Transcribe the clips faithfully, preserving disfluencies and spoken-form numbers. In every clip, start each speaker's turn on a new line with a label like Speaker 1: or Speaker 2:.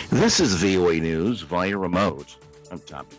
Speaker 1: This is V O A News via remote. I'm Tommy.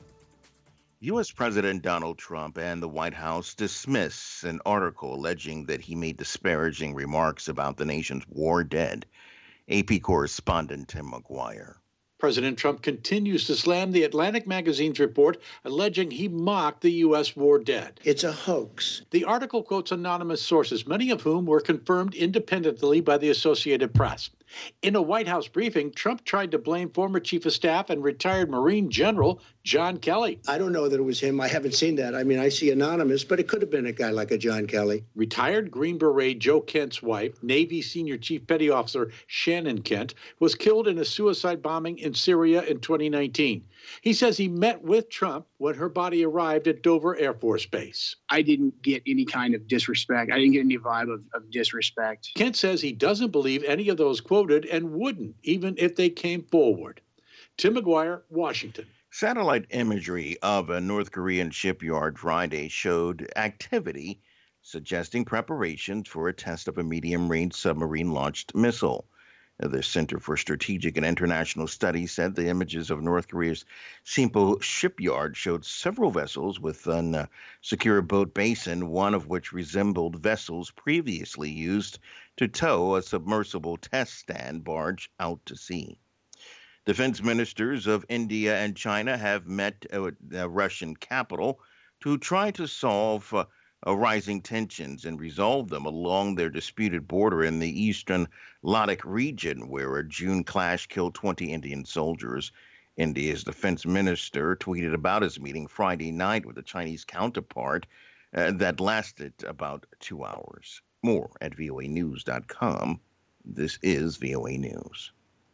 Speaker 1: U S. President Donald Trump and the White House dismiss an article alleging that he made disparaging remarks about the nation's war dead. A P correspondent Tim McGuire.
Speaker 2: President Trump continues to slam the Atlantic magazine's report alleging he mocked the U S war dead.
Speaker 3: It's a hoax.
Speaker 2: The article quotes anonymous sources, many of whom were confirmed independently by the Associated Press. In a White House briefing, Trump tried to blame former Chief of Staff and retired Marine General John Kelly.
Speaker 3: I don't know that it was him. I haven't seen that. I mean, I see anonymous, but it could have been a guy like a John Kelly.
Speaker 2: Retired Green Beret Joe Kent's wife, Navy Senior Chief Petty Officer Shannon Kent, was killed in a suicide bombing in Syria in twenty nineteen. He says he met with Trump when her body arrived at Dover Air Force Base.
Speaker 4: I didn't get any kind of disrespect. I didn't get any vibe of, of disrespect.
Speaker 2: Kent says he doesn't believe any of those quoted and wouldn't, even if they came forward. Tim McGuire, Washington.
Speaker 1: Satellite imagery of a North Korean shipyard Friday showed activity suggesting preparations for a test of a medium-range submarine-launched missile. The Center for Strategic and International Studies said the images of North Korea's Sinpo shipyard showed several vessels within a secure boat basin, one of which resembled vessels previously used to tow a submersible test stand barge out to sea. Defense ministers of India and China have met at the Russian capital to try to solve uh, Uh, rising tensions and resolve them along their disputed border in the eastern Ladakh region, where a June clash killed twenty Indian soldiers. India's defense minister tweeted about his meeting Friday night with a Chinese counterpart uh, that lasted about two hours. More at V O A news dot com. This is V O A News.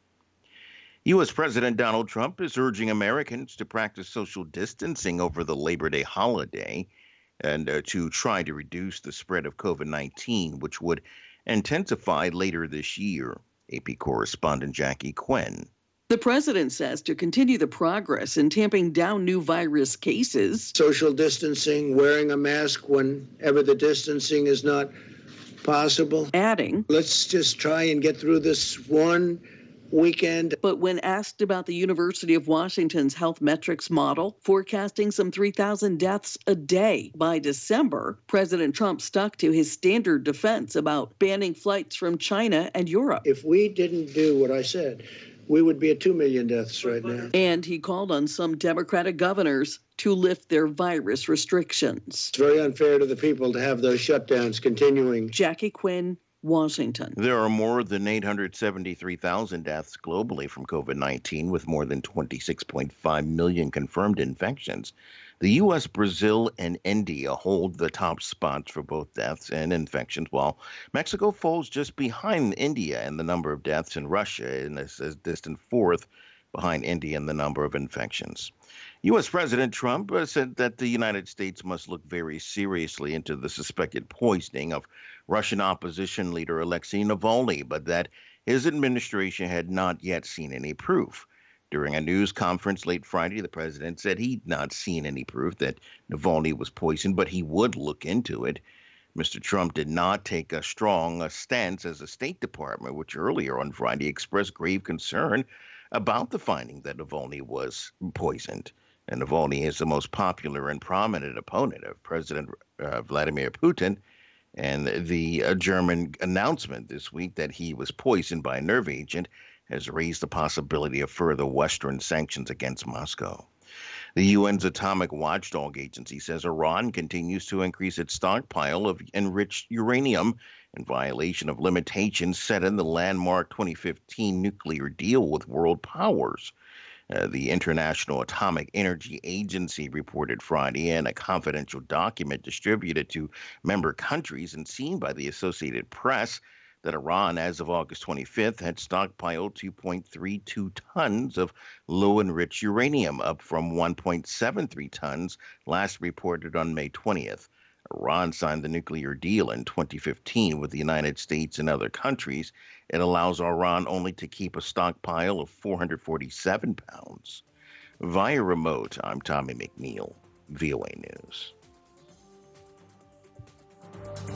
Speaker 1: U S. President Donald Trump is urging Americans to practice social distancing over the Labor Day holiday and uh, to try to reduce the spread of COVID nineteen, which would intensify later this year. A P correspondent Jackie Quinn.
Speaker 5: The president says to continue the progress in tamping down new virus cases.
Speaker 3: Social distancing, wearing a mask whenever the distancing is not possible.
Speaker 5: Adding,
Speaker 3: let's just try and get through this one weekend.
Speaker 5: But when asked about the University of Washington's health metrics model, forecasting some three thousand deaths a day by December, President Trump stuck to his standard defense about banning flights from China and Europe.
Speaker 3: If we didn't do what I said, we would be at two million deaths right now.
Speaker 5: And he called on some Democratic governors to lift their virus restrictions.
Speaker 3: It's very unfair to the people to have those shutdowns continuing.
Speaker 5: Jackie Quinn, Washington.
Speaker 1: There are more than eight hundred seventy-three thousand deaths globally from COVID nineteen, with more than twenty-six point five million confirmed infections. The U S, Brazil, and India hold the top spots for both deaths and infections, while Mexico falls just behind India in the number of deaths, and Russia is a distant fourth behind India in the number of infections. U S. President Trump uh, said that the United States must look very seriously into the suspected poisoning of Russian opposition leader Alexei Navalny, but that his administration had not yet seen any proof. During a news conference late Friday, the president said he'd not seen any proof that Navalny was poisoned, but he would look into it. Mister Trump did not take a strong uh, stance as the State Department, which earlier on Friday expressed grave concern about the finding that Navalny was poisoned. And Navalny is the most popular and prominent opponent of President uh, Vladimir Putin. And the uh, German announcement this week that he was poisoned by a nerve agent has raised the possibility of further Western sanctions against Moscow. The U N's Atomic Watchdog Agency says Iran continues to increase its stockpile of enriched uranium in violation of limitations set in the landmark twenty fifteen nuclear deal with world powers. Uh, the International Atomic Energy Agency reported Friday in a confidential document distributed to member countries and seen by the Associated Press that Iran, as of August twenty-fifth, had stockpiled two point three two tons of low-enriched uranium, up from one point seven three tons last reported on May twentieth. Iran signed the nuclear deal in twenty fifteen with the United States and other countries. It allows Iran only to keep a stockpile of four hundred forty-seven pounds. Via remote, I'm Tommy McNeil, V O A News.